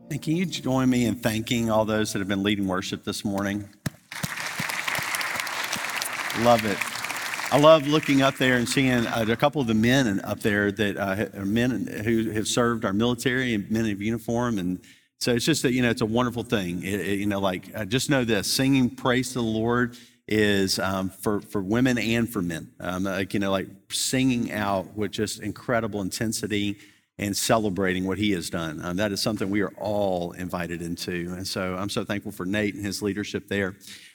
And can you join me in thanking all those that have been leading worship this morning? Love it. I love looking up there and seeing a couple of the men up there that are men who have served our military and men in uniform. And so it's just that, it's a wonderful thing. Just know this, singing praise to the Lord is for women and for men. Singing out with just incredible intensity and celebrating what he has done. That is something we are all invited into. And so I'm so thankful for Nate and his leadership there.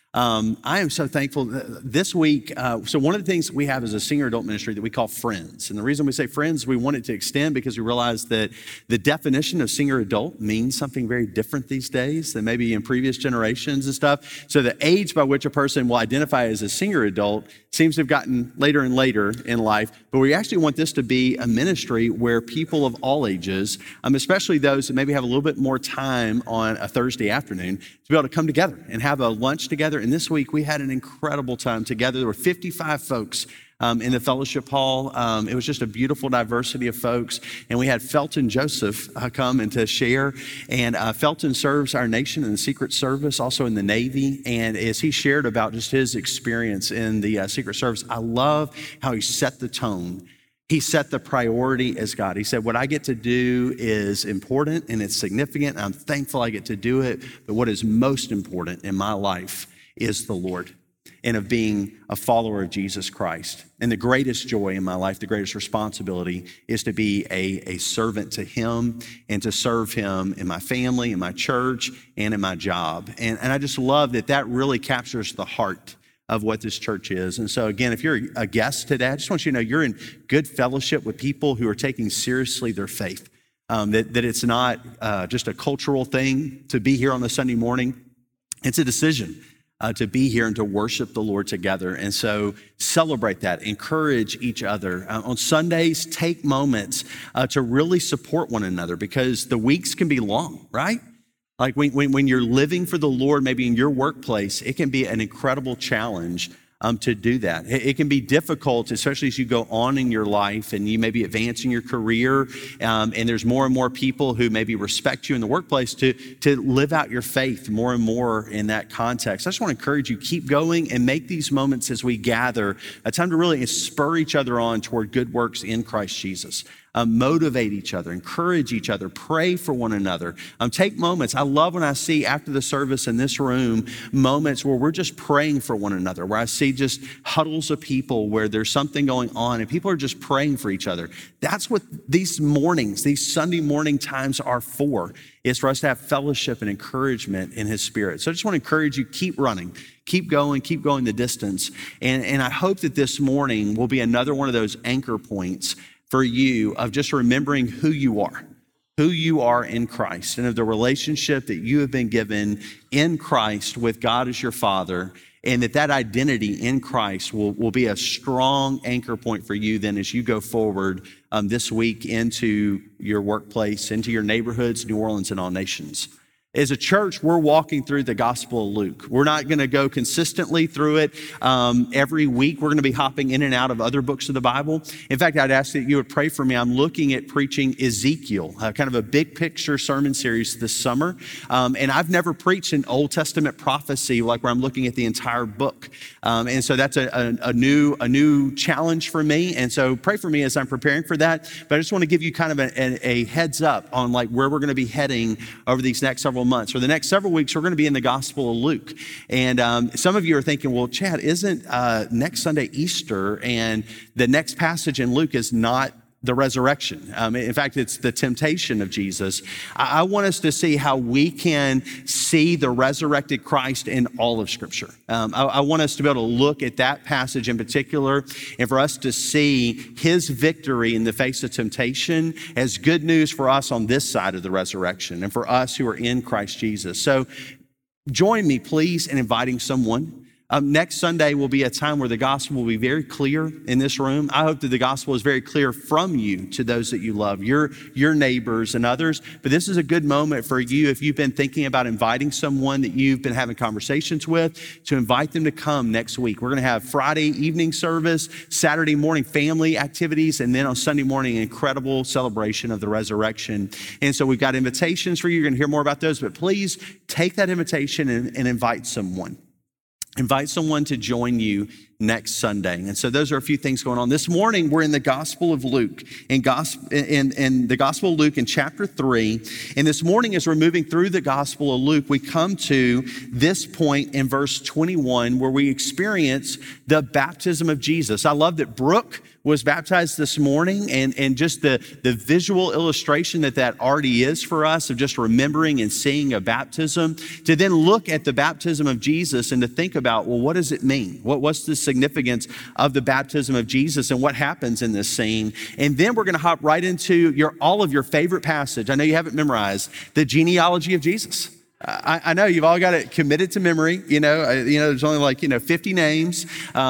I am so thankful this week. So one of the things we have is a senior adult ministry that we call Friends. And the reason we say Friends, we want it to extend because we realize that the definition of senior adult means something very different these days than maybe in previous generations and stuff. So the age by which a person will identify as a senior adult seems to have gotten later and later in life. But we actually want this to be a ministry where people of all ages, especially those that maybe have a little bit more time on a Thursday afternoon, to be able to come together and have a lunch together. And this week we had an incredible time together. There were 55 folks in the fellowship hall. It was just a beautiful diversity of folks. And we had Felton Joseph come and to share. And Felton serves our nation in the Secret Service, also in the Navy. And as he shared about just his experience in the Secret Service, I love how he set the tone. He set the priority as God. He said, what I get to do is important and it's significant. I'm thankful I get to do it. But what is most important in my life is the Lord and of being a follower of Jesus Christ. And the greatest joy in my life, the greatest responsibility is to be a servant to him and to serve him in my family, in my church, and in my job. And I just love that really captures the heart of what this church is. And so again, if you're a guest today, I just want you to know you're in good fellowship with people who are taking seriously their faith, that it's not just a cultural thing to be here on a Sunday morning. It's a decision to be here and to worship the Lord together. And so celebrate that, encourage each other. On Sundays, take moments to really support one another because the weeks can be long, right? Like when you're living for the Lord, maybe in your workplace, it can be an incredible challenge to do that. It can be difficult, especially as you go on in your life and you may be advancing your career and there's more and more people who maybe respect you in the workplace to live out your faith more and more in that context. I just want to encourage you, keep going and make these moments as we gather a time to really spur each other on toward good works in Christ Jesus. Motivate each other, encourage each other, pray for one another. Take moments. I love when I see after the service in this room, moments where we're just praying for one another, where I see just huddles of people where there's something going on and people are just praying for each other. That's what these mornings, these Sunday morning times are for, is for us to have fellowship and encouragement in his spirit. So I just want to encourage you, keep running, keep going the distance. And I hope that this morning will be another one of those anchor points for you of just remembering who you are in Christ and of the relationship that you have been given in Christ with God as your Father, and that identity in Christ will be a strong anchor point for you then as you go forward this week into your workplace, into your neighborhoods, New Orleans, and all nations. As a church, we're walking through the Gospel of Luke. We're not going to go consistently through it every week. We're going to be hopping in and out of other books of the Bible. In fact, I'd ask that you would pray for me. I'm looking at preaching Ezekiel, kind of a big picture sermon series this summer. And I've never preached an Old Testament prophecy like where I'm looking at the entire book. And so that's a new challenge for me. And so pray for me as I'm preparing for that. But I just want to give you kind of a heads up on like where we're going to be heading over these next several months. For the next several weeks, we're going to be in the Gospel of Luke. And some of you are thinking, well, Chad, isn't next Sunday Easter? And the next passage in Luke is not the resurrection. In fact, it's the temptation of Jesus. I want us to see how we can see the resurrected Christ in all of Scripture. I want us to be able to look at that passage in particular and for us to see his victory in the face of temptation as good news for us on this side of the resurrection and for us who are in Christ Jesus. So join me, please, in inviting someone Next Sunday will be a time where the gospel will be very clear in this room. I hope that the gospel is very clear from you to those that you love, your neighbors and others. But this is a good moment for you, if you've been thinking about inviting someone that you've been having conversations with, to invite them to come next week. We're going to have Friday evening service, Saturday morning family activities, and then on Sunday morning, an incredible celebration of the resurrection. And so we've got invitations for you. You're going to hear more about those, but please take that invitation and invite someone. Invite someone to join you next Sunday. And so those are a few things going on. This morning, we're in the Gospel of Luke, in the Gospel of Luke in chapter 3. And this morning, as we're moving through the Gospel of Luke, we come to this point in verse 21 where we experience the baptism of Jesus. I love that Brooke was baptized this morning, and just the visual illustration that already is for us of just remembering and seeing a baptism, to then look at the baptism of Jesus and to think about, well, what does it mean? What's the significance of the baptism of Jesus and what happens in this scene? And then we're going to hop right into all of your favorite passage. I know you have it memorized, the genealogy of Jesus. I know you've all got it committed to memory. There's only 50 names.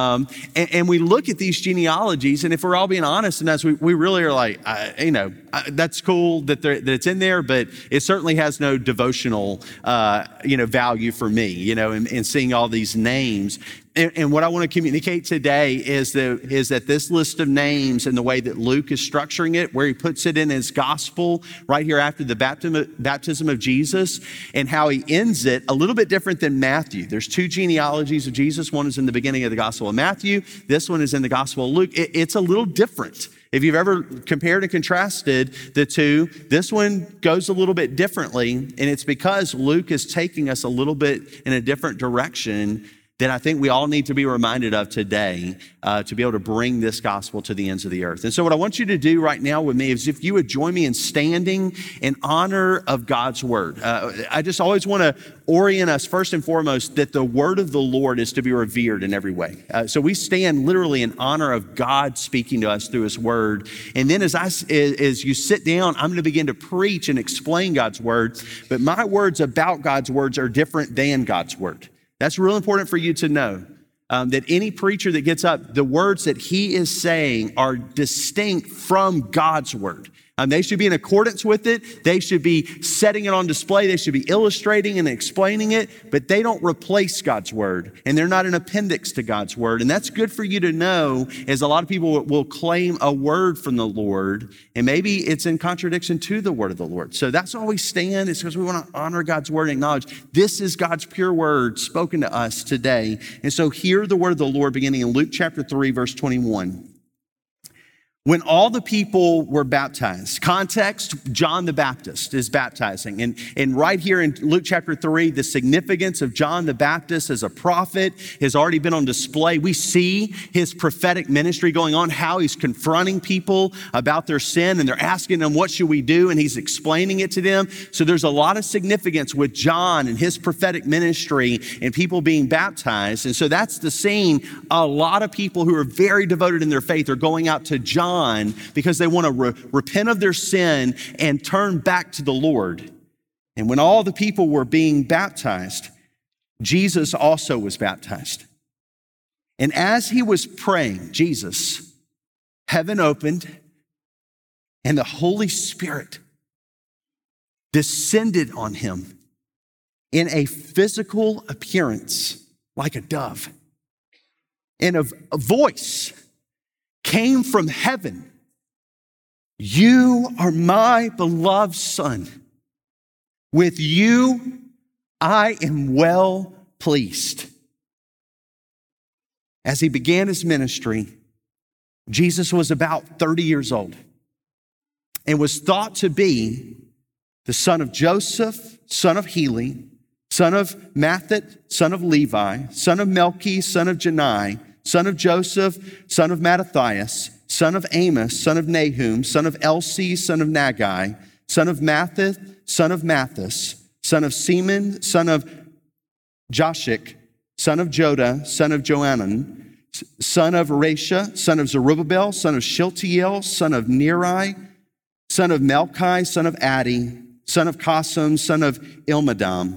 And we look at these genealogies, and if we're all being honest, and as we really are like, that's cool that it's in there, but it certainly has no devotional, value for me, in seeing all these names. And what I want to communicate today is that this list of names and the way that Luke is structuring it, where he puts it in his gospel right here after the baptism of Jesus, and how he ends it a little bit different than Matthew. There's two genealogies of Jesus. One is in the beginning of the Gospel of Matthew. This one is in the Gospel of Luke. It's a little different. If you've ever compared and contrasted the two, this one goes a little bit differently, and it's because Luke is taking us a little bit in a different direction that I think we all need to be reminded of today to be able to bring this gospel to the ends of the earth. And so what I want you to do right now with me is if you would join me in standing in honor of God's word. I just always want to orient us first and foremost that the word of the Lord is to be revered in every way. So we stand literally in honor of God speaking to us through his word. And then as you sit down, I'm going to begin to preach and explain God's word. But my words about God's words are different than God's word. That's real important for you to know, that any preacher that gets up, the words that he is saying are distinct from God's word. They should be in accordance with it. They should be setting it on display. They should be illustrating and explaining it, but they don't replace God's word, and they're not an appendix to God's word. And that's good for you to know, as a lot of people will claim a word from the Lord, and maybe it's in contradiction to the word of the Lord. So that's why we stand. It's because we want to honor God's word and acknowledge this is God's pure word spoken to us today. And so hear the word of the Lord beginning in Luke chapter 3, verse 21. When all the people were baptized, context, John the Baptist is baptizing. And right here in Luke chapter 3, the significance of John the Baptist as a prophet has already been on display. We see his prophetic ministry going on, how he's confronting people about their sin, and they're asking him, what should we do? And he's explaining it to them. So there's a lot of significance with John and his prophetic ministry and people being baptized. And so that's the scene. A lot of people who are very devoted in their faith are going out to John because they want to repent of their sin and turn back to the Lord. And when all the people were being baptized, Jesus also was baptized. And as he was praying, Jesus, heaven opened and the Holy Spirit descended on him in a physical appearance like a dove. And a voice came from heaven. You are my beloved Son. With you, I am well pleased. As he began his ministry, Jesus was about 30 years old and was thought to be the son of Joseph, son of Heli, son of Mathat, son of Levi, son of Melchi, son of Janai, son of Joseph, son of Mattathias, son of Amos, son of Nahum, son of Elsi, son of Nagai, son of Mathath, son of Mathis, son of Semen, son of Joshik, son of Joda, son of Joanan, son of Rasha, son of Zerubbabel, son of Shealtiel, son of Neri, son of Melchi, son of Addi, son of Qasim, son of Ilmadam,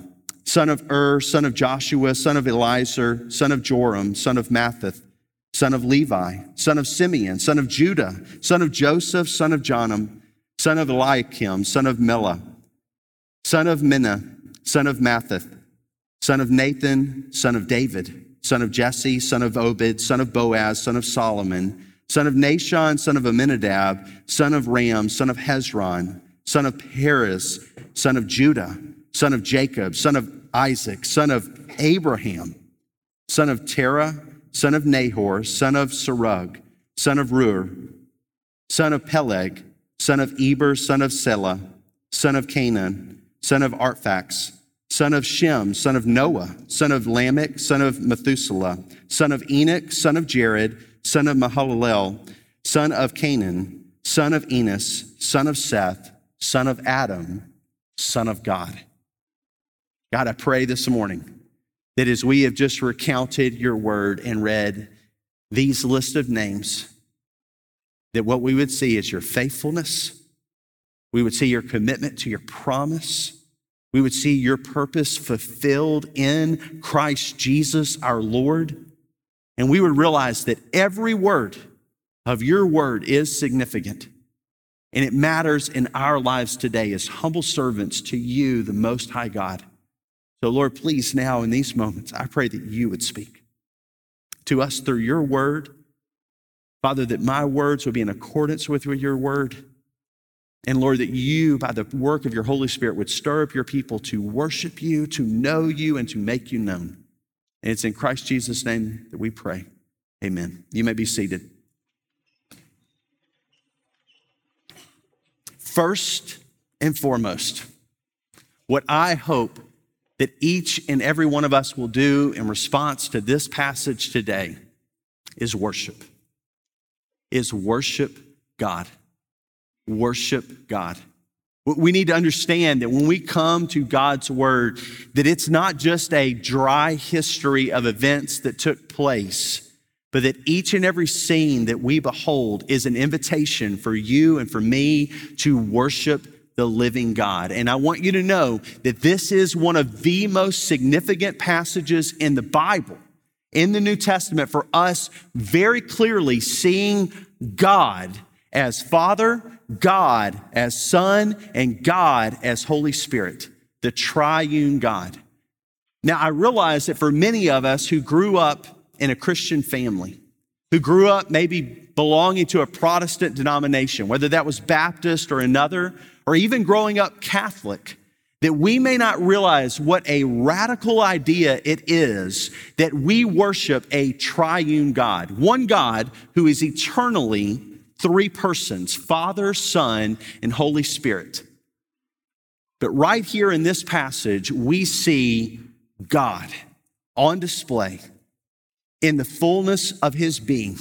son of son of Joshua, son of Eliezer, son of Joram, son of Mathath, son of Levi, son of Simeon, son of Judah, son of Joseph, son of Jonam, son of Eliakim, son of Mela, son of Minna, son of Mathath, son of Nathan, son of David, son of Jesse, son of Obed, son of Boaz, son of Solomon, son of Nashon, son of Amminadab, son of Ram, son of Hezron, son of Perez, son of Judah, son of Jacob, son of Isaac, son of Abraham, son of Terah, son of Nahor, son of Serug, son of Reur, son of Peleg, son of Eber, son of Selah, son of Canaan, son of Arphax, son of Shem, son of Noah, son of Lamech, son of Methuselah, son of Enoch, son of Jared, son of Mahalalel, son of Canaan, son of Enos, son of Seth, son of Adam, son of God. God, I pray this morning that as we have just recounted your word and read these list of names, that what we would see is your faithfulness. We would see your commitment to your promise. We would see your purpose fulfilled in Christ Jesus, our Lord. And we would realize that every word of your word is significant. And it matters in our lives today as humble servants to you, the Most High God. So Lord, please now in these moments, I pray that you would speak to us through your word. Father, that my words would be in accordance with your word. And Lord, that you, by the work of your Holy Spirit, would stir up your people to worship you, to know you, and to make you known. And it's in Christ Jesus' name that we pray. Amen. You may be seated. First and foremost, what I hope that each and every one of us will do in response to this passage today is worship. Is worship God. Worship God. We need to understand that when we come to God's word, that it's not just a dry history of events that took place, but that each and every scene that we behold is an invitation for you and for me to worship the living God. And I want you to know that this is one of the most significant passages in the Bible, in the New Testament, for us very clearly seeing God as Father, God as Son, and God as Holy Spirit, the triune God. Now, I realize that for many of us who grew up in a Christian family, who grew up maybe belonging to a Protestant denomination, whether that was Baptist or another, or even growing up Catholic, that we may not realize what a radical idea it is that we worship a triune God, one God who is eternally three persons, Father, Son, and Holy Spirit. But right here in this passage, we see God on display in the fullness of his being,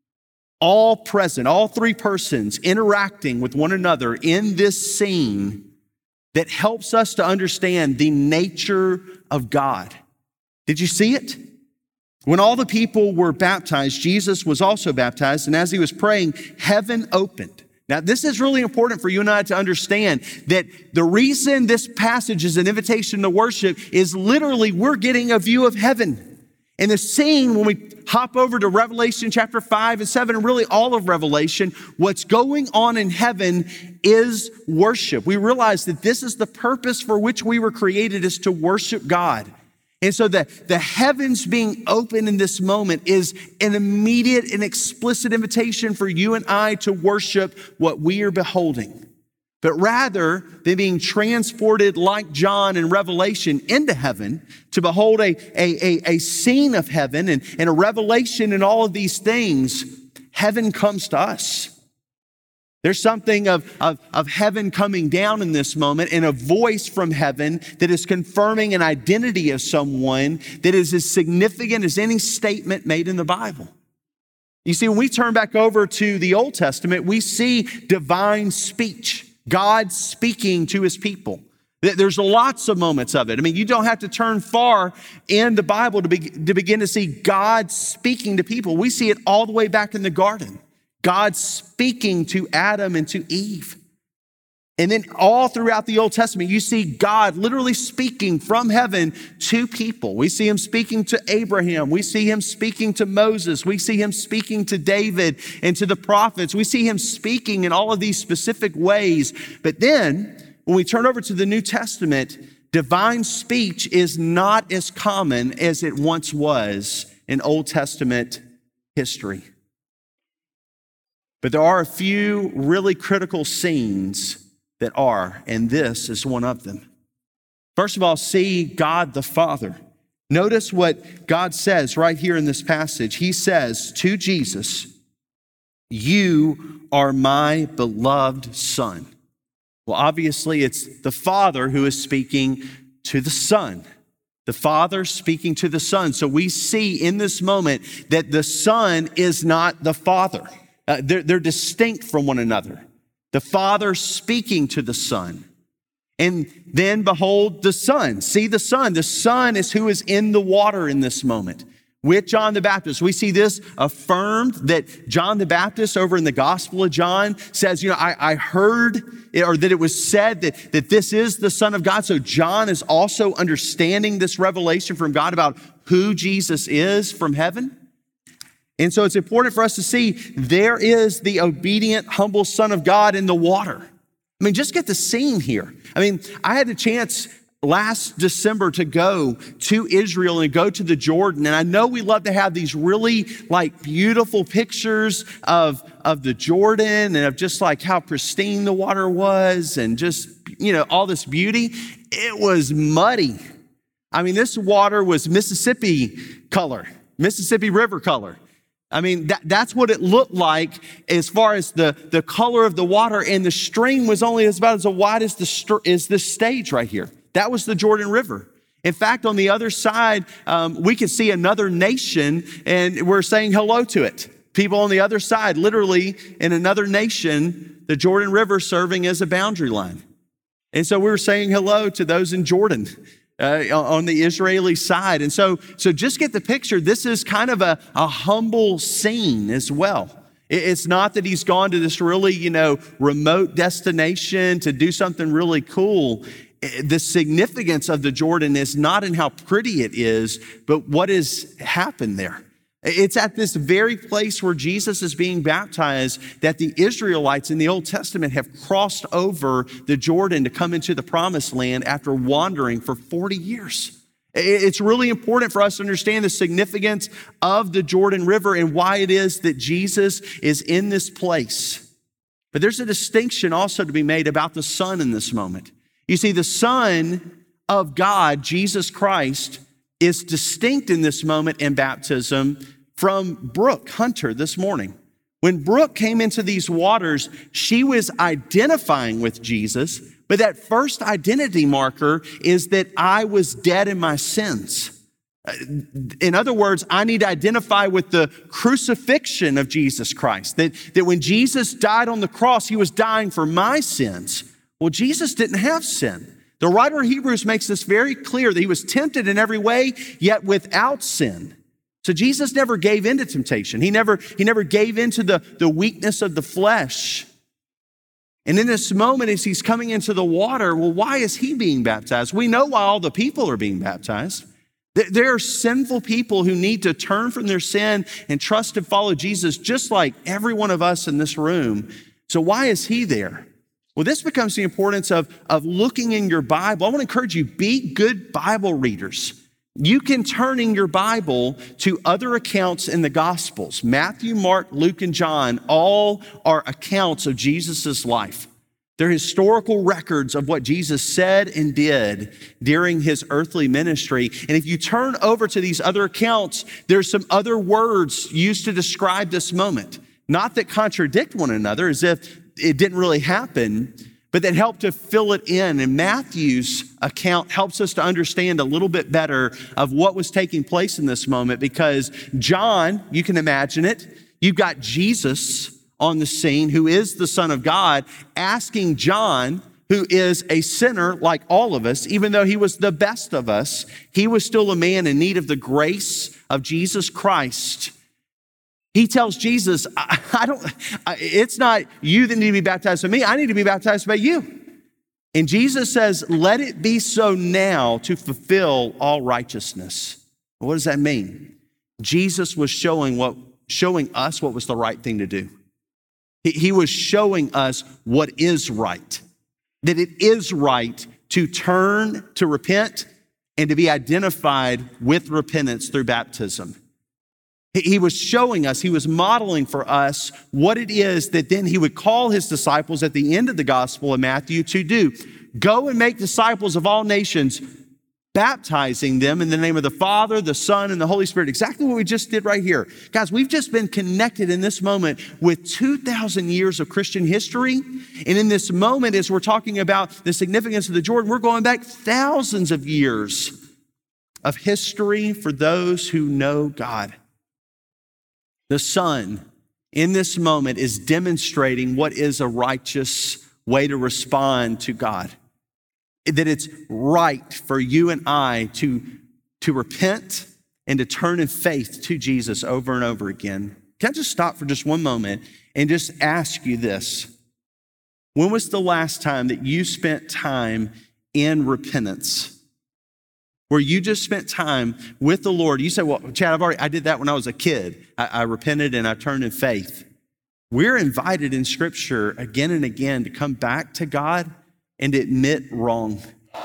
all present, all three persons interacting with one another in this scene that helps us to understand the nature of God. Did you see it? When all the people were baptized, Jesus was also baptized, and as he was praying, heaven opened. Now, this is really important for you and I to understand that the reason this passage is an invitation to worship is literally we're getting a view of heaven. In the scene, when we hop over to Revelation chapter 5 and 7, and really all of Revelation, what's going on in heaven is worship. We realize that this is the purpose for which we were created, is to worship God. And so the heavens being open in this moment is an immediate and explicit invitation for you and I to worship what we are beholding. But rather than being transported like John in Revelation into heaven to behold a scene of heaven and a revelation in all of these things, heaven comes to us. There's something of heaven coming down in this moment, and a voice from heaven that is confirming an identity of someone that is as significant as any statement made in the Bible. You see, when we turn back over to the Old Testament, we see divine speech, God speaking to his people. There's lots of moments of it. I mean, you don't have to turn far in the Bible to begin to see God speaking to people. We see it all the way back in the garden. God speaking to Adam and to Eve. And then all throughout the Old Testament, you see God literally speaking from heaven to people. We see him speaking to Abraham. We see him speaking to Moses. We see him speaking to David and to the prophets. We see him speaking in all of these specific ways. But then when we turn over to the New Testament, divine speech is not as common as it once was in Old Testament history. But there are a few really critical scenes that are, and this is one of them. First of all, see God the Father. Notice what God says right here in this passage. He says to Jesus, "You are my beloved Son." Well, obviously, it's the Father who is speaking to the Son. The Father speaking to the Son. So we see in this moment that the Son is not the Father. They're distinct from one another. The Father speaking to the Son. And then behold the Son. See the Son. The Son is who is in the water in this moment with John the Baptist. We see this affirmed that John the Baptist over in the Gospel of John says, I heard it, or that it was said that this is the Son of God. So John is also understanding this revelation from God about who Jesus is from heaven. And so it's important for us to see there is the obedient, humble Son of God in the water. I mean, just get the scene here. I mean, I had the chance last December to go to Israel and go to the Jordan. And I know we love to have these really beautiful pictures of the Jordan and of just how pristine the water was and just, all this beauty. It was muddy. I mean, this water was Mississippi color, Mississippi River color. I mean, that's what it looked like as far as the color of the water, and the stream was only about as wide as this stage right here. That was the Jordan River. In fact, on the other side, we could see another nation, and we're saying hello to it. People on the other side, literally in another nation, the Jordan River serving as a boundary line. And so we were saying hello to those in Jordan. On the Israeli side. And so just get the picture. This is kind of a humble scene as well. It's not that he's gone to this really, remote destination to do something really cool. The significance of the Jordan is not in how pretty it is, but what has happened there. It's at this very place where Jesus is being baptized that the Israelites in the Old Testament have crossed over the Jordan to come into the promised land after wandering for 40 years. It's really important for us to understand the significance of the Jordan River and why it is that Jesus is in this place. But there's a distinction also to be made about the Son in this moment. You see, the Son of God, Jesus Christ, is distinct in this moment in baptism from Brooke Hunter this morning. When Brooke came into these waters, she was identifying with Jesus, but that first identity marker is that I was dead in my sins. In other words, I need to identify with the crucifixion of Jesus Christ, that when Jesus died on the cross, he was dying for my sins. Well, Jesus didn't have sin. The writer of Hebrews makes this very clear that he was tempted in every way, yet without sin. So Jesus never gave in to temptation. He never gave into the weakness of the flesh. And in this moment, as he's coming into the water, well, why is he being baptized? We know why all the people are being baptized. There are sinful people who need to turn from their sin and trust and follow Jesus, just like every one of us in this room. So why is he there? Well, this becomes the importance of looking in your Bible. I want to encourage you, be good Bible readers. You can turn in your Bible to other accounts in the Gospels. Matthew, Mark, Luke, and John all are accounts of Jesus' life. They're historical records of what Jesus said and did during his earthly ministry. And if you turn over to these other accounts, there's some other words used to describe this moment. Not that contradict one another, as if it didn't really happen, but that help to fill it in. And Matthew's account helps us to understand a little bit better of what was taking place in this moment, because John, you can imagine it, you've got Jesus on the scene, who is the Son of God, asking John, who is a sinner like all of us, even though he was the best of us, he was still a man in need of the grace of Jesus Christ. He tells Jesus, it's not you that need to be baptized by me. I need to be baptized by you. And Jesus says, let it be so now to fulfill all righteousness. What does that mean? Jesus was showing us what was the right thing to do. He was showing us what is right, that it is right to turn, to repent, and to be identified with repentance through baptism. He was showing us, he was modeling for us what it is that then he would call his disciples at the end of the Gospel of Matthew to do. Go and make disciples of all nations, baptizing them in the name of the Father, the Son, and the Holy Spirit. Exactly what we just did right here. Guys, we've just been connected in this moment with 2,000 years of Christian history. And in this moment, as we're talking about the significance of the Jordan, we're going back thousands of years of history for those who know God. The Son, in this moment, is demonstrating what is a righteous way to respond to God. That it's right for you and I to repent and to turn in faith to Jesus over and over again. Can I just stop for just one moment and just ask you this? When was the last time that you spent time in repentance? Where you just spent time with the Lord. You say, well, Chad, I did that when I was a kid. I repented and I turned in faith. We're invited in Scripture again and again to come back to God and to admit wrong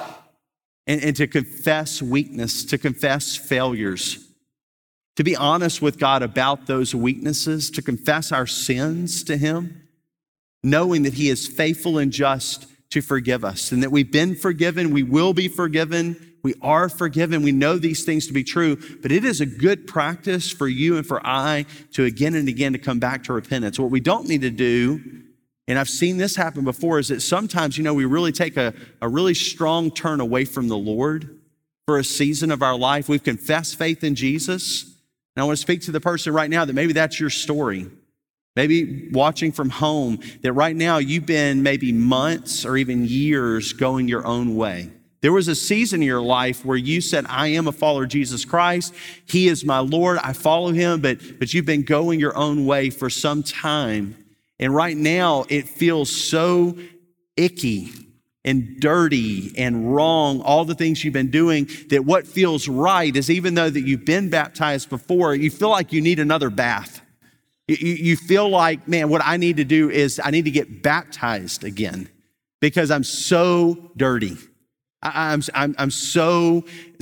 and to confess weakness, to confess failures, to be honest with God about those weaknesses, to confess our sins to Him, knowing that He is faithful and just to forgive us and that we've been forgiven, we will be forgiven, we are forgiven. We know these things to be true, but it is a good practice for you and for I to again and again to come back to repentance. What we don't need to do, and I've seen this happen before, is that sometimes, we really take a really strong turn away from the Lord for a season of our life. We've confessed faith in Jesus. And I want to speak to the person right now that maybe that's your story. Maybe watching from home, that right now you've been maybe months or even years going your own way. There was a season in your life where you said, I am a follower of Jesus Christ. He is my Lord. I follow Him, but you've been going your own way for some time. And right now it feels so icky and dirty and wrong, all the things you've been doing, that what feels right is, even though that you've been baptized before, you feel like you need another bath. You feel like, man, what I need to do is I need to get baptized again because I'm so dirty. I'm so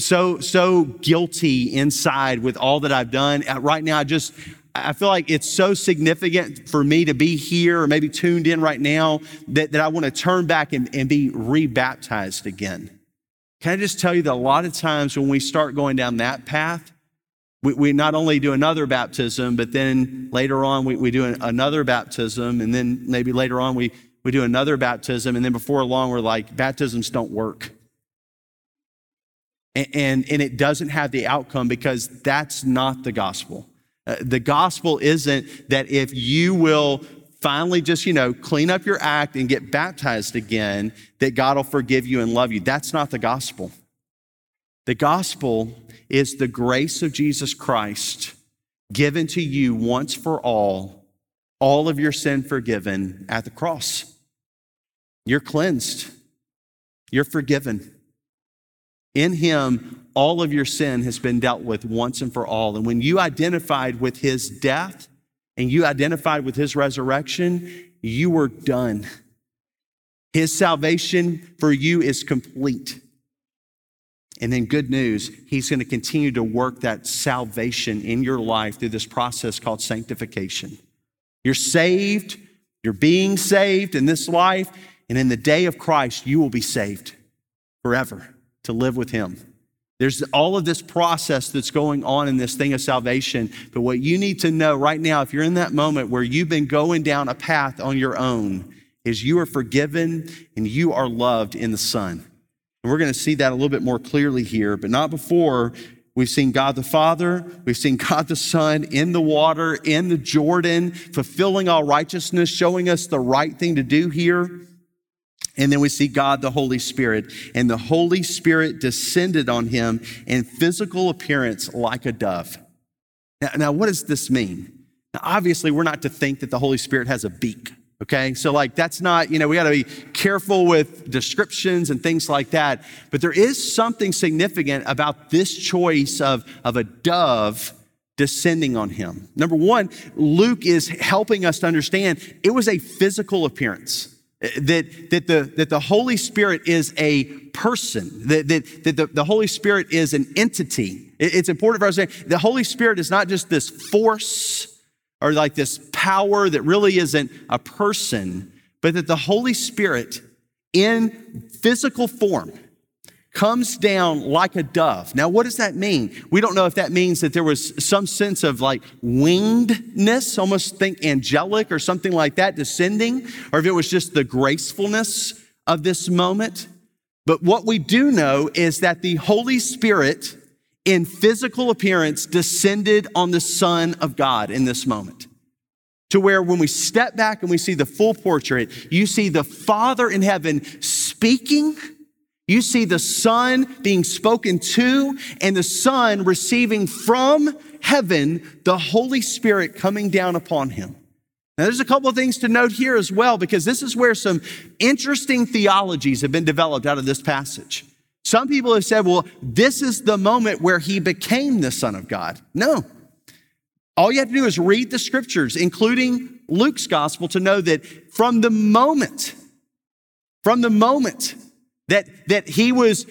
guilty inside with all that I've done. Right now, I feel like it's so significant for me to be here or maybe tuned in right now that I want to turn back and be rebaptized again. Can I just tell you that a lot of times when we start going down that path, we not only do another baptism, but then later on we do another baptism, and then maybe later on we do another baptism, and then before long we're like, baptisms don't work. And it doesn't have the outcome because that's not the gospel. The gospel isn't that if you will finally just, clean up your act and get baptized again, that God will forgive you and love you. That's not the gospel. The gospel is the grace of Jesus Christ given to you once for all of your sin forgiven at the cross. You're cleansed. You're forgiven. In Him, all of your sin has been dealt with once and for all. And when you identified with His death and you identified with His resurrection, you were done. His salvation for you is complete. And then good news, He's going to continue to work that salvation in your life through this process called sanctification. You're saved, you're being saved in this life, and in the day of Christ, you will be saved forever to live with Him. There's all of this process that's going on in this thing of salvation. But what you need to know right now, if you're in that moment where you've been going down a path on your own, is you are forgiven and you are loved in the Son. And we're going to see that a little bit more clearly here, but not before. We've seen God the Father, we've seen God the Son in the water, in the Jordan, fulfilling all righteousness, showing us the right thing to do here. And then we see God the Holy Spirit, and the Holy Spirit descended on Him in physical appearance like a dove. Now what does this mean? Now, obviously, we're not to think that the Holy Spirit has a beak. Okay, so like that's not, we got to be careful with descriptions and things like that. But there is something significant about this choice of a dove descending on him. Number one, Luke is helping us to understand it was a physical appearance. That the Holy Spirit is a person, that the Holy Spirit is an entity. It's important for us to understand the Holy Spirit is not just this force or like this power that really isn't a person, but that the Holy Spirit in physical form comes down like a dove. Now, what does that mean? We don't know if that means that there was some sense of like wingedness, almost think angelic or something like that descending, or if it was just the gracefulness of this moment. But what we do know is that the Holy Spirit in physical appearance descended on the Son of God in this moment. To where when we step back and we see the full portrait, you see the Father in heaven speaking, you see the Son being spoken to, and the Son receiving from heaven the Holy Spirit coming down upon him. Now, there's a couple of things to note here as well, because this is where some interesting theologies have been developed out of this passage. Some people have said, well, this is the moment where he became the Son of God. No. All you have to do is read the scriptures, including Luke's gospel, to know that from the moment that he was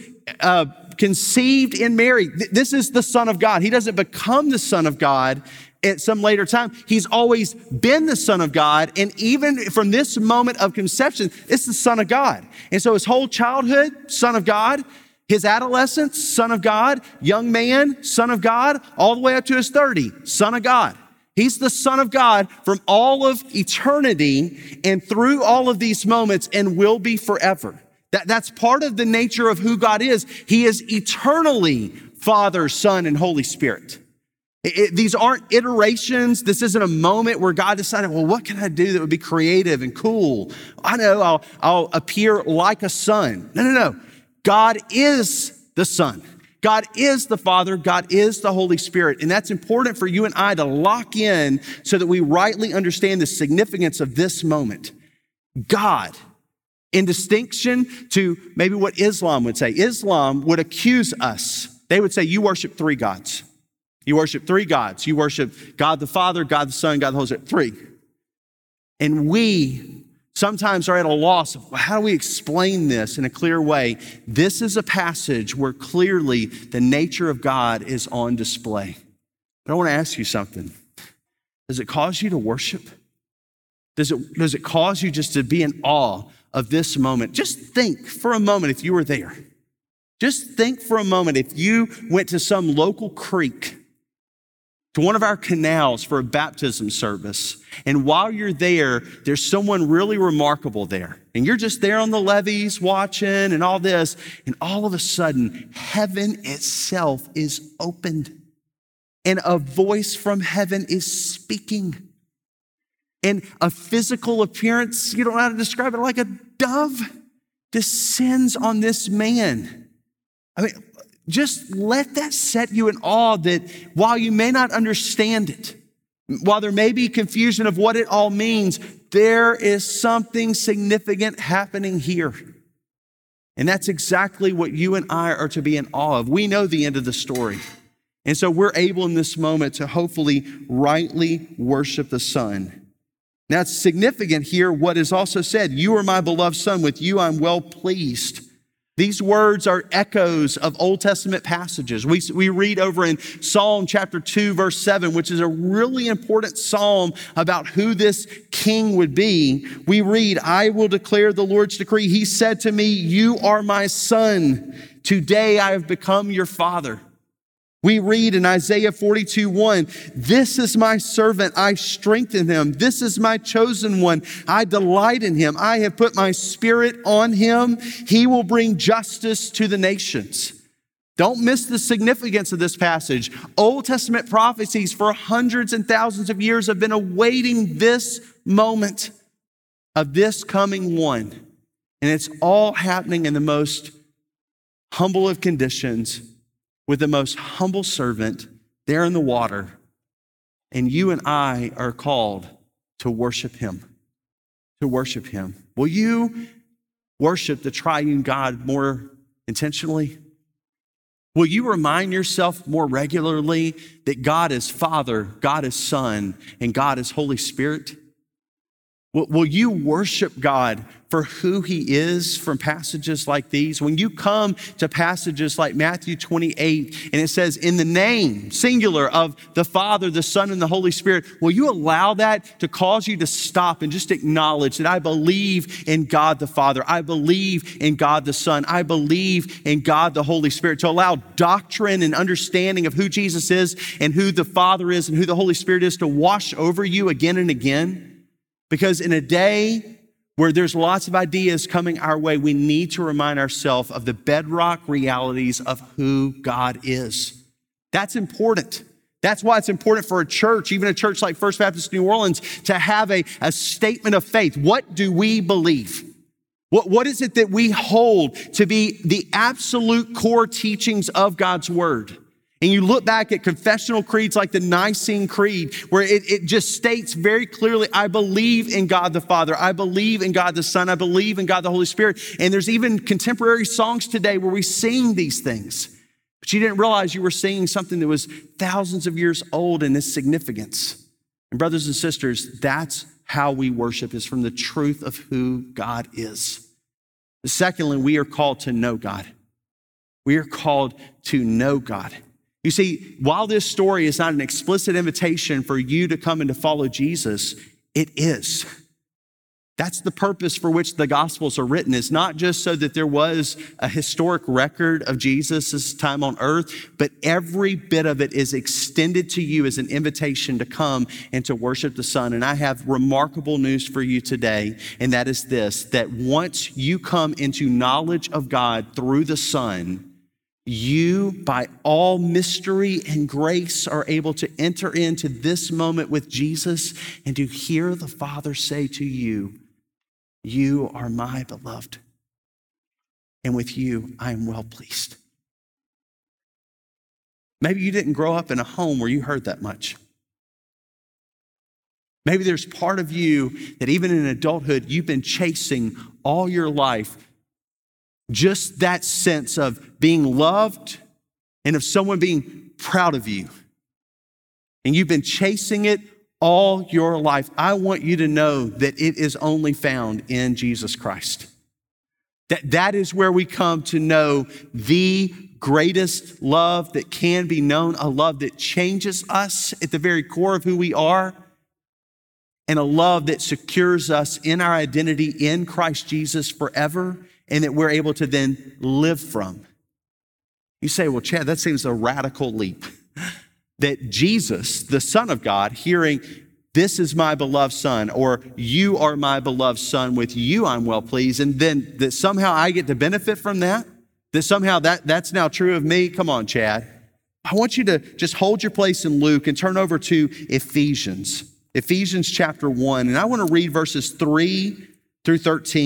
conceived in Mary, this is the Son of God. He doesn't become the Son of God at some later time. He's always been the Son of God. And even from this moment of conception, it's the Son of God. And so his whole childhood, Son of God. His adolescence, Son of God. Young man, Son of God. All the way up to his 30, Son of God. He's the Son of God from all of eternity and through all of these moments and will be forever. That's part of the nature of who God is. He is eternally Father, Son, and Holy Spirit. These aren't iterations. This isn't a moment where God decided, well, what can I do that would be creative and cool? I know I'll appear like a son. No. God is the Son. God is the Father. God is the Holy Spirit. And that's important for you and I to lock in so that we rightly understand the significance of this moment. God, in distinction to maybe what Islam would say. Islam would accuse us. They would say, you worship three gods. You worship three gods. You worship God the Father, God the Son, God the Holy Spirit. Three. And we sometimes are at a loss of how do we explain this in a clear way. This is a passage where clearly the nature of God is on display. But I want to ask you something. Does it cause you to worship? Does it cause you just to be in awe of this moment? Just think for a moment if you were there. Just think for a moment if you went to some local creek, to one of our canals for a baptism service. And while you're there, there's someone really remarkable there. And you're just there on the levees watching and all this. And all of a sudden, heaven itself is opened. And a voice from heaven is speaking. And a physical appearance, you don't know how to describe it, like a dove descends on this man. I mean, just let that set you in awe that while you may not understand it, while there may be confusion of what it all means, there is something significant happening here. And that's exactly what you and I are to be in awe of. We know the end of the story. And so we're able in this moment to hopefully rightly worship the Son. Now it's significant here what is also said, you are my beloved Son, with you I'm well pleased. These words are echoes of Old Testament passages. We read over in Psalm chapter 2, verse 7, which is a really important psalm about who this king would be. We read, I will declare the Lord's decree. He said to me, you are my son. Today I have become your father. We read in Isaiah 42:1, this is my servant, I strengthen him. This is my chosen one, I delight in him. I have put my spirit on him. He will bring justice to the nations. Don't miss the significance of this passage. Old Testament prophecies for hundreds and thousands of years have been awaiting this moment of this coming one. And it's all happening in the most humble of conditions, with the most humble servant there in the water. And you and I are called to worship him, to worship him? Will you worship the triune God more intentionally? Will you remind yourself more regularly that God is Father, God is Son, and God is Holy Spirit? Will you worship God for who he is from passages like these? When you come to passages like Matthew 28, and it says, in the name, singular, of the Father, the Son, and the Holy Spirit, will you allow that to cause you to stop and just acknowledge that I believe in God the Father, I believe in God the Son, I believe in God the Holy Spirit, to allow doctrine and understanding of who Jesus is and who the Father is and who the Holy Spirit is to wash over you again and again? Because in a day where there's lots of ideas coming our way, we need to remind ourselves of the bedrock realities of who God is. That's important. That's why it's important for a church, even a church like First Baptist New Orleans, to have a statement of faith. What do we believe? What is it that we hold to be the absolute core teachings of God's word? And you look back at confessional creeds like the Nicene Creed, where it just states very clearly, I believe in God the Father, I believe in God the Son, I believe in God the Holy Spirit. And there's even contemporary songs today where we sing these things. But you didn't realize you were singing something that was thousands of years old in its significance. And brothers and sisters, that's how we worship, is from the truth of who God is. Secondly, we are called to know God. We are called to know God. You see, while this story is not an explicit invitation for you to come and to follow Jesus, it is. That's the purpose for which the Gospels are written. It's not just so that there was a historic record of Jesus' time on earth, but every bit of it is extended to you as an invitation to come and to worship the Son. And I have remarkable news for you today, and that is this, that once you come into knowledge of God through the Son, you, by all mystery and grace, are able to enter into this moment with Jesus and to hear the Father say to you, you are my beloved, and with you I am well pleased. Maybe you didn't grow up in a home where you heard that much. Maybe there's part of you that even in adulthood, you've been chasing all your life. Just that sense of being loved and of someone being proud of you. And you've been chasing it all your life. I want you to know that it is only found in Jesus Christ. That is where we come to know the greatest love that can be known, a love that changes us at the very core of who we are, and a love that secures us in our identity in Christ Jesus forever, and that we're able to then live from. You say, well, Chad, that seems a radical leap. That Jesus, the Son of God, hearing, this is my beloved Son, or you are my beloved Son, with you I'm well pleased, and then that somehow I get to benefit from that? That somehow that's now true of me? Come on, Chad. I want you to just hold your place in Luke and turn over to Ephesians chapter 1. And I want to read verses 3 through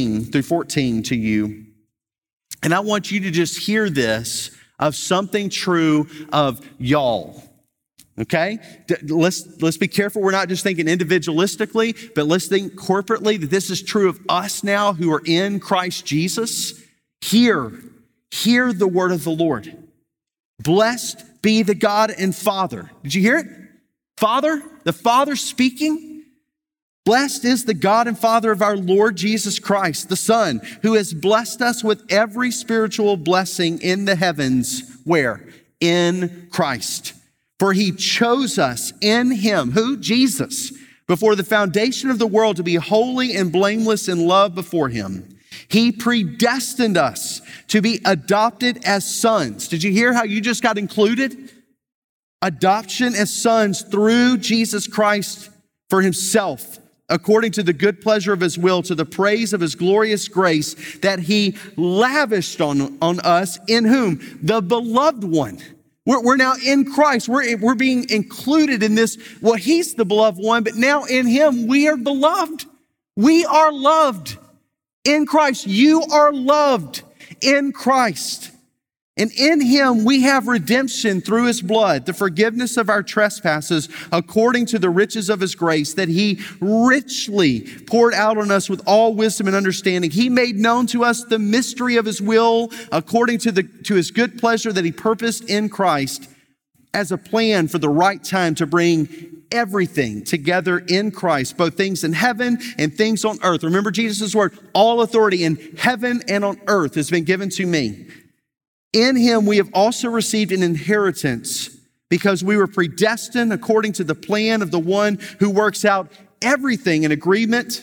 14 to you. And I want you to just hear this of something true of y'all. Okay? Let's be careful. We're not just thinking individualistically, but let's think corporately that this is true of us now who are in Christ Jesus. Hear the word of the Lord. Blessed be the God and Father. Did you hear it? Father, the Father speaking. Blessed is the God and Father of our Lord Jesus Christ, the Son, who has blessed us with every spiritual blessing in the heavens. Where? In Christ. For he chose us in him, who? Jesus, before the foundation of the world to be holy and blameless in love before him. He predestined us to be adopted as sons. Did you hear how you just got included? Adoption as sons through Jesus Christ for himself, according to the good pleasure of his will, to the praise of his glorious grace that he lavished on us, in whom? The beloved one. We're now in Christ. We're being included in this. Well, he's the beloved one, but now in him we are beloved. We are loved in Christ. You are loved in Christ. And in him we have redemption through his blood, the forgiveness of our trespasses, according to the riches of his grace, that he richly poured out on us with all wisdom and understanding. He made known to us the mystery of his will, according to his good pleasure that he purposed in Christ, as a plan for the right time to bring everything together in Christ, both things in heaven and things on earth. Remember Jesus' word, all authority in heaven and on earth has been given to me. In him we have also received an inheritance, because we were predestined according to the plan of the one who works out everything in agreement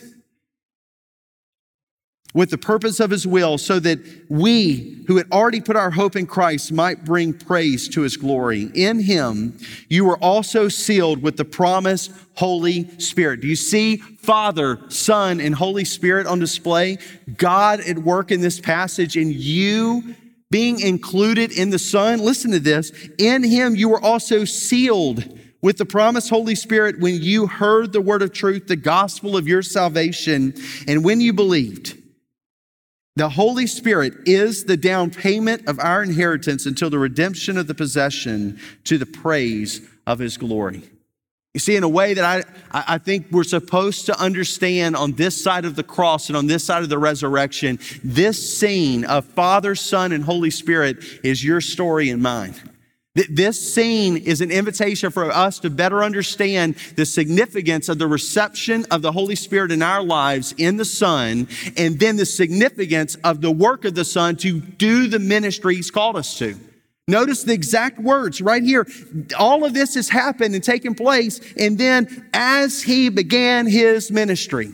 with the purpose of his will, so that we who had already put our hope in Christ might bring praise to his glory. In him you were also sealed with the promised Holy Spirit. Do you see Father, Son, and Holy Spirit on display? God at work in this passage, and you being included in the Son. Listen to this. In him you were also sealed with the promised Holy Spirit when you heard the word of truth, the gospel of your salvation, and when you believed. The Holy Spirit is the down payment of our inheritance until the redemption of the possession, to the praise of his glory. You see, in a way that I think we're supposed to understand on this side of the cross and on this side of the resurrection, this scene of Father, Son, and Holy Spirit is your story and mine. This scene is an invitation for us to better understand the significance of the reception of the Holy Spirit in our lives in the Son, and then the significance of the work of the Son to do the ministry he's called us to. Notice the exact words right here. All of this has happened and taken place, and then as he began his ministry.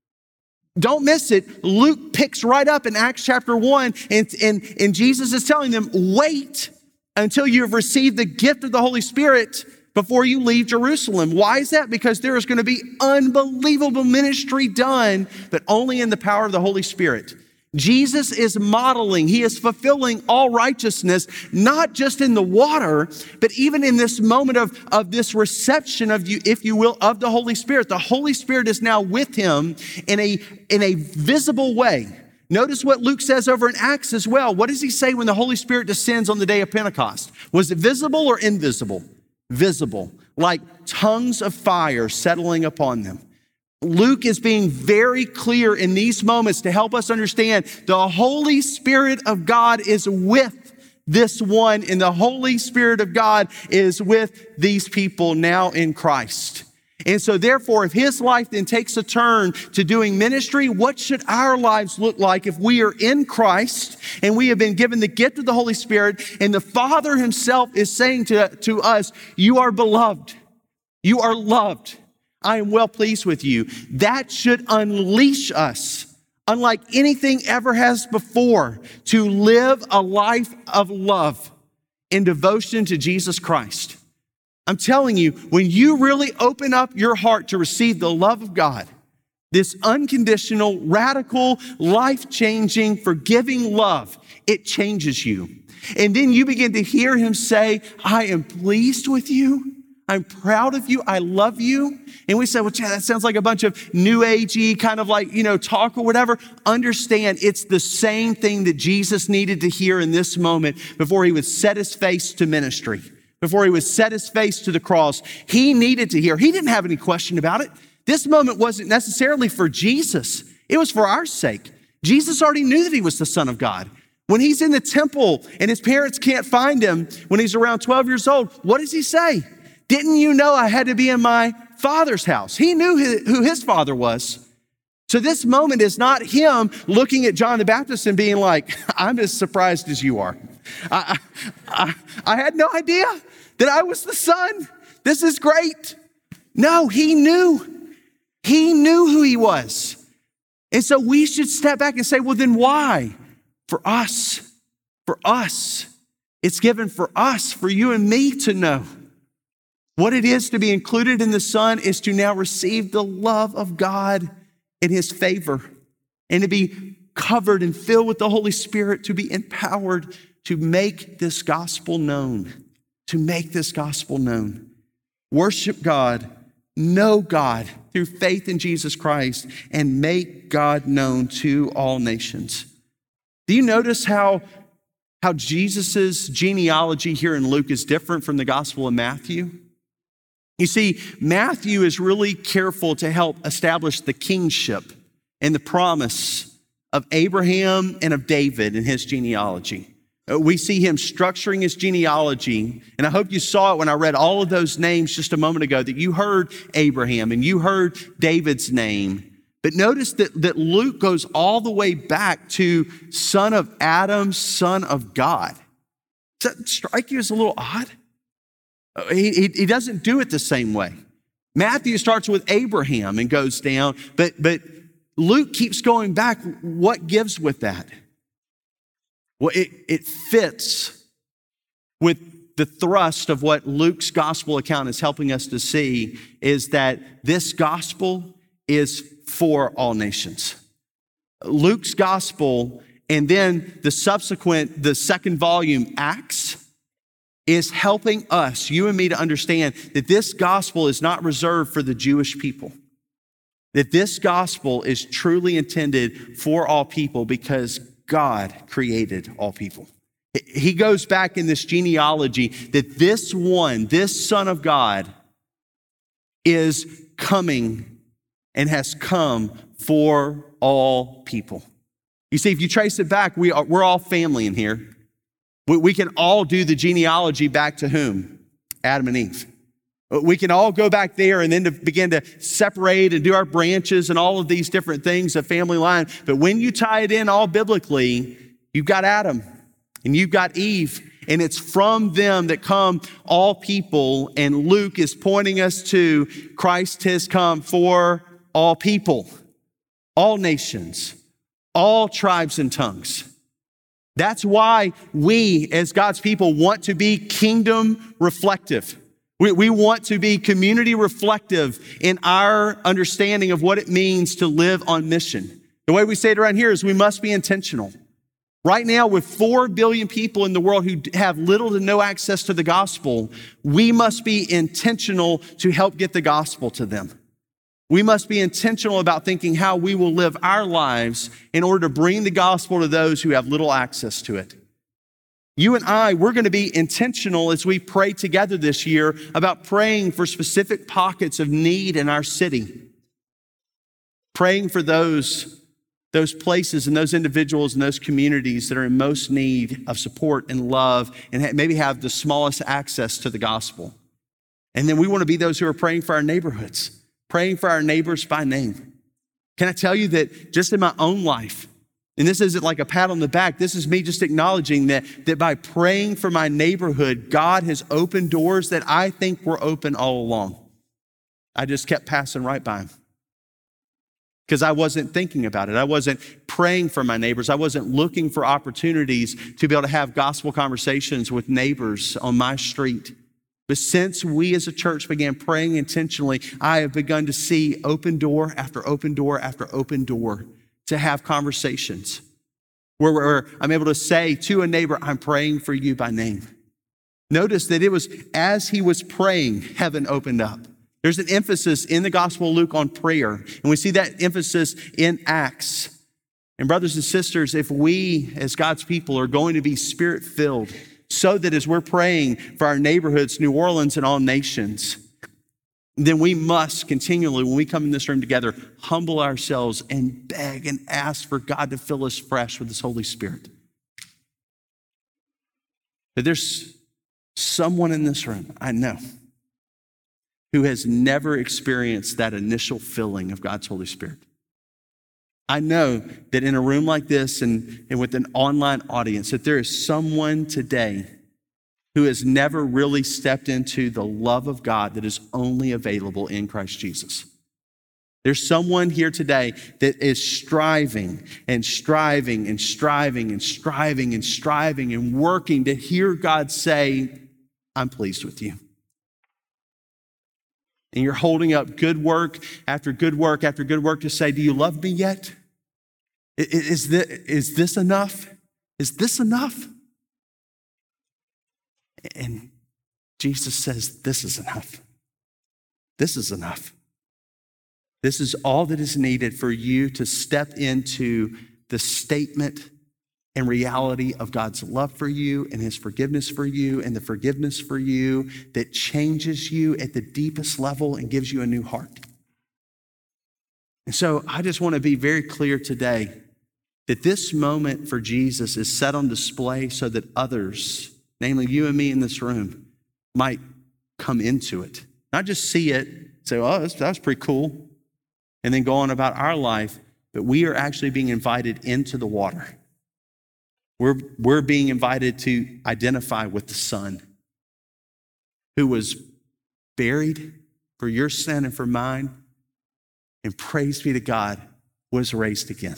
Don't miss it. Luke picks right up in Acts chapter 1, and Jesus is telling them, wait until you have received the gift of the Holy Spirit before you leave Jerusalem. Why is that? Because there is going to be unbelievable ministry done, but only in the power of the Holy Spirit. Jesus is modeling, he is fulfilling all righteousness, not just in the water, but even in this moment of this reception of you, if you will, of the Holy Spirit. The Holy Spirit is now with him in a visible way. Notice what Luke says over in Acts as well. What does he say when the Holy Spirit descends on the day of Pentecost? Was it visible or invisible? Visible, like tongues of fire settling upon them. Luke is being very clear in these moments to help us understand the Holy Spirit of God is with this one, and the Holy Spirit of God is with these people now in Christ. And so therefore, if his life then takes a turn to doing ministry, what should our lives look like if we are in Christ and we have been given the gift of the Holy Spirit, and the Father himself is saying to us, you are beloved, you are loved, I am well pleased with you. That should unleash us, unlike anything ever has before, to live a life of love and devotion to Jesus Christ. I'm telling you, when you really open up your heart to receive the love of God, this unconditional, radical, life-changing, forgiving love, it changes you. And then you begin to hear him say, I am pleased with you. I'm proud of you. I love you. And we say, well, that sounds like a bunch of new agey kind of like, talk or whatever. Understand, it's the same thing that Jesus needed to hear in this moment before he would set his face to ministry, before he would set his face to the cross. He needed to hear. He didn't have any question about it. This moment wasn't necessarily for Jesus. It was for our sake. Jesus already knew that he was the Son of God. When he's in the temple and his parents can't find him when he's around 12 years old, what does he say? Didn't you know I had to be in my Father's house? He knew who his Father was. So this moment is not him looking at John the Baptist and being like, I'm as surprised as you are. I had no idea that I was the Son. This is great. No, he knew. He knew who he was. And so we should step back and say, well, then why? For us. For us. It's given for us, for you and me to know. What it is to be included in the Son is to now receive the love of God in his favor, and to be covered and filled with the Holy Spirit, to be empowered to make this gospel known, Worship God, know God through faith in Jesus Christ, and make God known to all nations. Do you notice how how Jesus's genealogy here in Luke is different from the Gospel of Matthew? You see, Matthew is really careful to help establish the kingship and the promise of Abraham and of David in his genealogy. We see him structuring his genealogy, and I hope you saw it when I read all of those names just a moment ago, that you heard Abraham and you heard David's name. But notice that Luke goes all the way back to son of Adam, son of God. Does that strike you as a little odd? He doesn't do it the same way. Matthew starts with Abraham and goes down, but Luke keeps going back. What gives with that? Well, it fits with the thrust of what Luke's gospel account is helping us to see, is that this gospel is for all nations. Luke's gospel, and then the second volume, Acts, is helping us, you and me, to understand that this gospel is not reserved for the Jewish people. That this gospel is truly intended for all people because God created all people. He goes back in this genealogy that this Son of God, is coming and has come for all people. You see, if you trace it back, we're all family in here. We can all do the genealogy back to whom? Adam and Eve. We can all go back there and then to begin to separate and do our branches and all of these different things of family line. But when you tie it in all biblically, you've got Adam and you've got Eve, and it's from them that come all people. And Luke is pointing us to Christ has come for all people, all nations, all tribes and tongues. That's why we, as God's people, want to be kingdom reflective. We want to be community reflective in our understanding of what it means to live on mission. The way we say it around here is we must be intentional. Right now, with 4 billion people in the world who have little to no access to the gospel, we must be intentional to help get the gospel to them. We must be intentional about thinking how we will live our lives in order to bring the gospel to those who have little access to it. You and I, we're going to be intentional as we pray together this year about praying for specific pockets of need in our city. Praying for those places and those individuals and those communities that are in most need of support and love and maybe have the smallest access to the gospel. And then we want to be those who are praying for our neighborhoods, praying for our neighbors by name. Can I tell you that just in my own life, and this isn't like a pat on the back, this is me just acknowledging that by praying for my neighborhood, God has opened doors that I think were open all along. I just kept passing right by them because I wasn't thinking about it. I wasn't praying for my neighbors. I wasn't looking for opportunities to be able to have gospel conversations with neighbors on my street. But since we as a church began praying intentionally, I have begun to see open door after open door after open door to have conversations where I'm able to say to a neighbor, I'm praying for you by name. Notice that it was as he was praying, heaven opened up. There's an emphasis in the Gospel of Luke on prayer, and we see that emphasis in Acts. And brothers and sisters, if we as God's people are going to be Spirit-filled, so that as we're praying for our neighborhoods, New Orleans and all nations, then we must continually, when we come in this room together, humble ourselves and beg and ask for God to fill us fresh with His Holy Spirit. But there's someone in this room, I know, who has never experienced that initial filling of God's Holy Spirit. I know that in a room like this and with an online audience, that there is someone today who has never really stepped into the love of God that is only available in Christ Jesus. There's someone here today that is striving and striving and striving and striving and striving and working to hear God say, I'm pleased with you. And you're holding up good work after good work after good work to say, do you love me yet? Is this enough? Is this enough? And Jesus says, this is enough. This is enough. This is all that is needed for you to step into the statement and reality of God's love for you and his forgiveness for you and the forgiveness for you that changes you at the deepest level and gives you a new heart. And so I just want to be very clear today that this moment for Jesus is set on display so that others, namely you and me in this room, might come into it. Not just see it, say, oh, that was pretty cool, and then go on about our life, but we are actually being invited into the water. We're being invited to identify with the Son who was buried for your sin and for mine, and praise be to God, was raised again.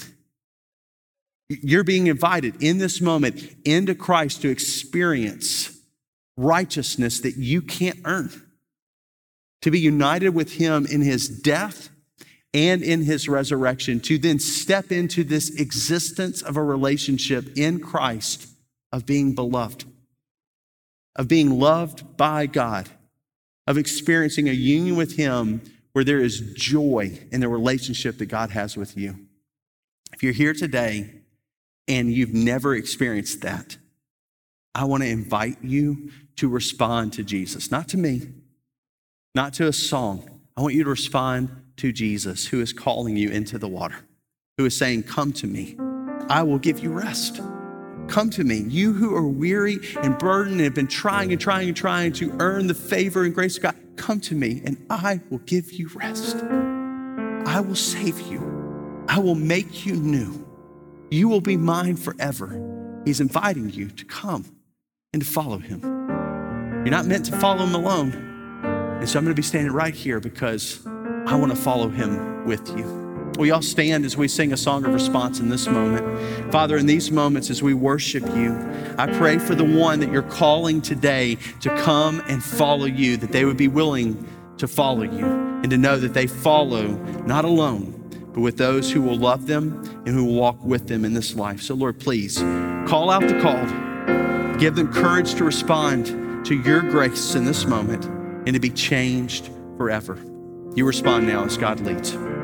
You're being invited in this moment into Christ to experience righteousness that you can't earn, to be united with him in his death and in his resurrection, to then step into this existence of a relationship in Christ of being beloved, of being loved by God, of experiencing a union with him where there is joy in the relationship that God has with you. If you're here today and you've never experienced that, I want to invite you to respond to Jesus, not to me, not to a song. I want you to respond to Jesus, who is calling you into the water, who is saying, come to me, I will give you rest. Come to me, you who are weary and burdened and have been trying to earn the favor and grace of God. Come to me and I will give you rest. I will save you. I will make you new. You will be mine forever. He's inviting you to come and to follow him. You're not meant to follow him alone. And so I'm going to be standing right here because I want to follow him with you. We all stand as we sing a song of response in this moment. Father, in these moments as we worship you, I pray for the one that you're calling today to come and follow you, that they would be willing to follow you and to know that they follow not alone, but with those who will love them and who will walk with them in this life. So Lord, please call out the called. Give them courage to respond to your grace in this moment and to be changed forever. You respond now as God leads.